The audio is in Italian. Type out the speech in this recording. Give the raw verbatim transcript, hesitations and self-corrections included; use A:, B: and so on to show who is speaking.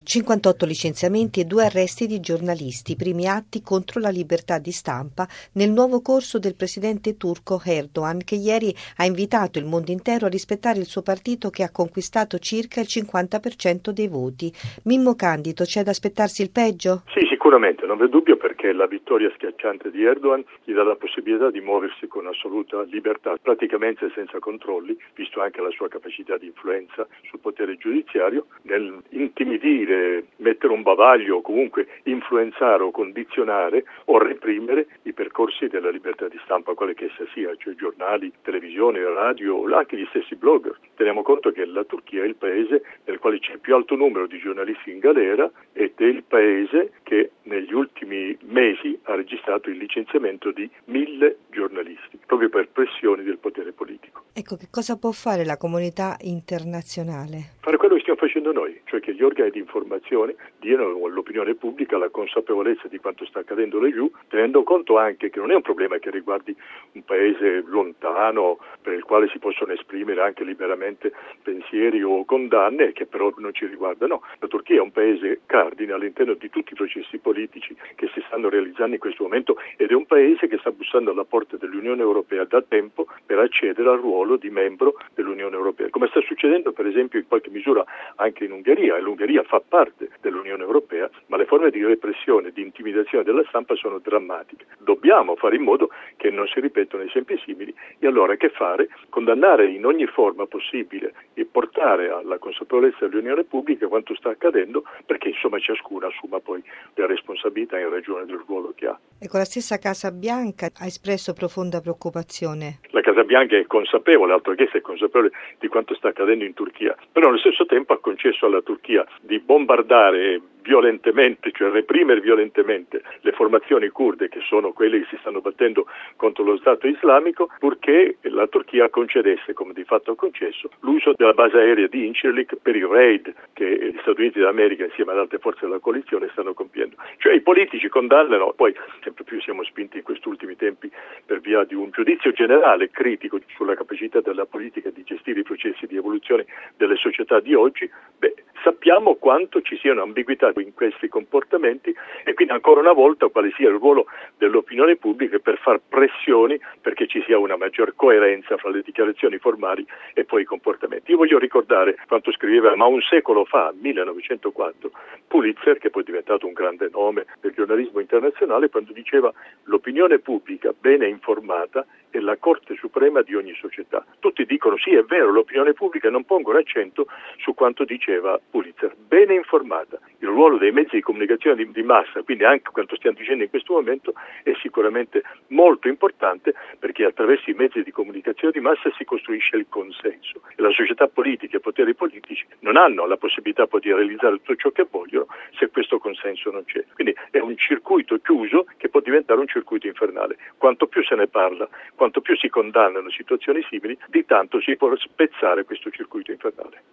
A: cinquantotto licenziamenti e due arresti di giornalisti, primi atti contro la libertà di stampa nel nuovo corso del presidente turco Erdogan, che ieri ha invitato il mondo intero a rispettare il suo partito che ha conquistato circa il cinquanta per cento dei voti. Mimmo Candido, c'è da aspettarsi il peggio?
B: Sì, sicuramente, non v'è dubbio, perché la vittoria schiacciante di Erdogan gli dà la possibilità di muoversi con assoluta libertà, praticamente senza controlli, visto anche la sua capacità di influenza sul potere giudiziario, nel intimidire, mettere un bavaglio o comunque influenzare o condizionare o reprimere i percorsi della libertà di stampa, quale che essa sia, cioè giornali, televisione, radio, anche gli stessi blogger. Teniamo conto che la Turchia è il paese nel quale c'è il più alto numero di giornalisti in galera ed è il paese che negli ultimi mesi ha registrato il licenziamento di mille giornalisti, proprio per pressioni del potere politico.
A: Ecco, che cosa può fare la comunità internazionale?
B: Fare quello che stiamo facendo noi, cioè che gli organi di informazione diano all'opinione pubblica la consapevolezza di quanto sta accadendo laggiù, tenendo conto anche che non è un problema che riguardi un paese lontano per il quale si possono esprimere anche liberamente pensieri o condanne, che però non ci riguarda. No, la Turchia è un paese cardine all'interno di tutti i processi politici che si stanno realizzando in questo momento ed è un paese che sta bussando alla porta dell'Unione Europea da tempo per accedere al ruolo di membro dell'Unione Europea, come sta succedendo per esempio in qualche misura anche in Ungheria, e l'Ungheria fa parte dell'Unione Europea, ma le forme di repressione, di intimidazione della stampa sono drammatiche. Dobbiamo fare in modo che non si ripetano esempi simili e allora che fare? Condannare in ogni forma possibile e portare alla consapevolezza dell'opinione pubblica quanto sta accadendo, perché insomma ciascuno assuma poi le responsabilità in ragione del ruolo che ha.
A: Ecco, la stessa Casa Bianca ha espresso profonda preoccupazione.
B: La Casa Bianca è consapevole, altro che se è consapevole di quanto sta accadendo in Turchia, però allo stesso tempo ha concesso alla Turchia di bombardare violentemente, cioè reprimere violentemente le formazioni curde, che sono quelle che si stanno battendo contro lo Stato islamico, purché la Turchia concedesse, come di fatto ha concesso, l'uso della base aerea di Incirlik per i raid che gli Stati Uniti d'America insieme ad altre forze della coalizione stanno compiendo. Cioè i politici condannano, poi sempre più siamo spinti in questi ultimi tempi per via di un giudizio generale critico sulla capacità della politica di gestire i processi di evoluzione delle società di oggi. Beh, sappiamo quanto ci siano ambiguità in questi comportamenti e quindi ancora una volta quale sia il ruolo dell'opinione pubblica per far pressioni perché ci sia una maggior coerenza fra le dichiarazioni formali e poi i comportamenti. Io voglio ricordare quanto scriveva, ma un secolo fa, millenovecentoquattro, Pulitzer, che poi è diventato un grande nome del giornalismo internazionale, quando diceva: l'opinione pubblica bene informata è la Corte Suprema di ogni società. Tutti dicono sì, è vero, l'opinione pubblica, non pongono accento su quanto diceva Pulitzer, bene informata. Il ruolo dei mezzi di comunicazione di, di massa, quindi anche quanto stiamo dicendo in questo momento, è sicuramente molto importante, perché attraverso i mezzi di comunicazione di massa si costruisce il consenso e la società politica e i poteri politici non hanno la possibilità poi di realizzare tutto ciò che vogliono se questo consenso non c'è. Quindi è un circuito chiuso che può diventare un circuito infernale. Quanto più se ne parla, quanto più si condannano situazioni simili, di tanto si può spezzare questo circuito infernale.